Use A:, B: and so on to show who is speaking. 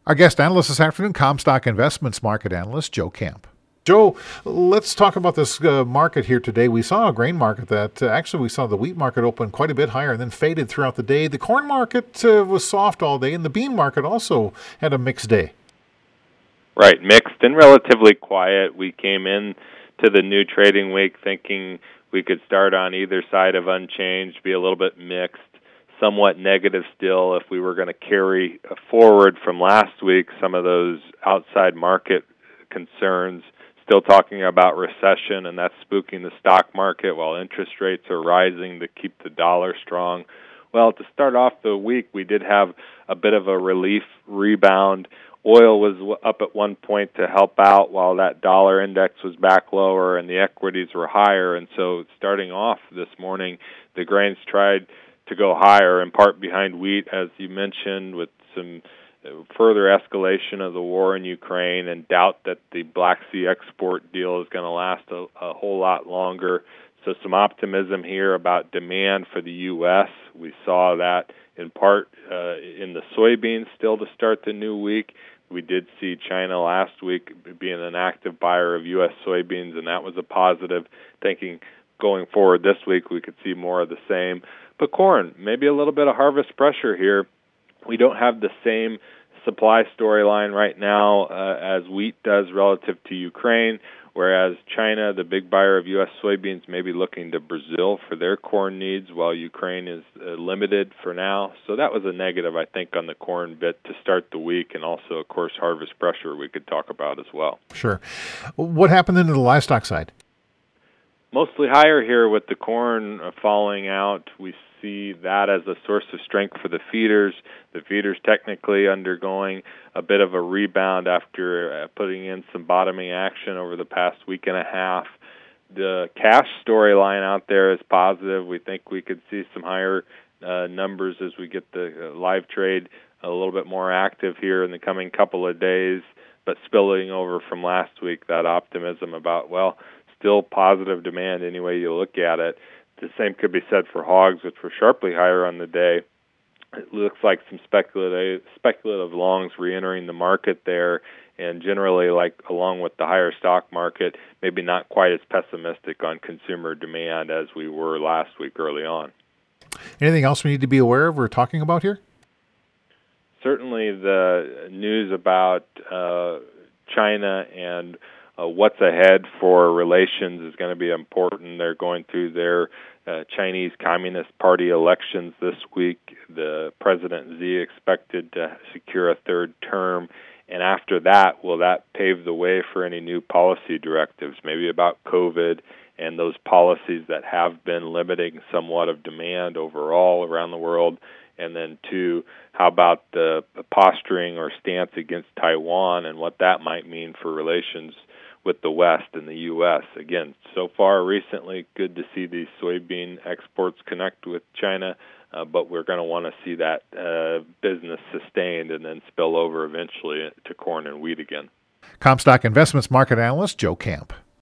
A: Our guest analyst this afternoon, Comstock Investments market analyst Joe Camp. Joe, let's talk about this market here today. We saw a grain market that we saw the wheat market open quite a bit higher and then faded throughout the day. The corn market was soft all day, and the bean market also had a mixed day.
B: Right, mixed and relatively quiet. We came in to the new trading week thinking we could start on either side of unchanged, be a little bit mixed, somewhat negative still if we were going to carry forward from last week some of those outside market concerns, still talking about recession, and that's spooking the stock market while interest rates are rising to keep the dollar strong. Well, to start off the week, we did have a bit of a relief rebound. Oil was up at one point to help out while that dollar index was back lower and the equities were higher. And so starting off this morning, the grains tried to go higher, in part behind wheat, as you mentioned, with some further escalation of the war in Ukraine and doubt that the Black Sea export deal is going to last a whole lot longer. So some optimism here about demand for the U.S. We saw that in part in the soybeans still to start the new week. We did see China last week being an active buyer of U.S. soybeans, and that was a positive, thinking going forward this week we could see more of the same. But corn, maybe a little bit of harvest pressure here. We don't have the same supply storyline right now as wheat does relative to Ukraine, whereas China, the big buyer of U.S. soybeans, may be looking to Brazil for their corn needs, while Ukraine is limited for now. So that was a negative, I think, on the corn bit to start the week, and also, of course, harvest pressure we could talk about as well.
A: Sure. What happened into the livestock side?
B: Mostly higher here with the corn falling out. We see that as a source of strength for the feeders. The feeders technically undergoing a bit of a rebound after putting in some bottoming action over the past week and a half. The cash storyline out there is positive. We think we could see some higher numbers as we get the live trade a little bit more active here in the coming couple of days, but spilling over from last week, that optimism about, still positive demand any way you look at it. The same could be said for hogs, which were sharply higher on the day. It looks like some speculative longs re-entering the market there, and generally, like along with the higher stock market, maybe not quite as pessimistic on consumer demand as we were last week early on.
A: Anything else we need to be aware of or talking about here?
B: Certainly the news about China and what's ahead for relations is going to be important. They're going through their Chinese Communist Party elections this week. The President Xi expected to secure a third term. And after that, will that pave the way for any new policy directives, maybe about COVID and those policies that have been limiting somewhat of demand overall around the world? And then, two, how about the posturing or stance against Taiwan and what that might mean for relations with the West and the U.S. Again, so far recently, good to see these soybean exports connect with China, but we're going to want to see that business sustained and then spill over eventually to corn and wheat again.
A: Comstock Investments market analyst Joe Camp.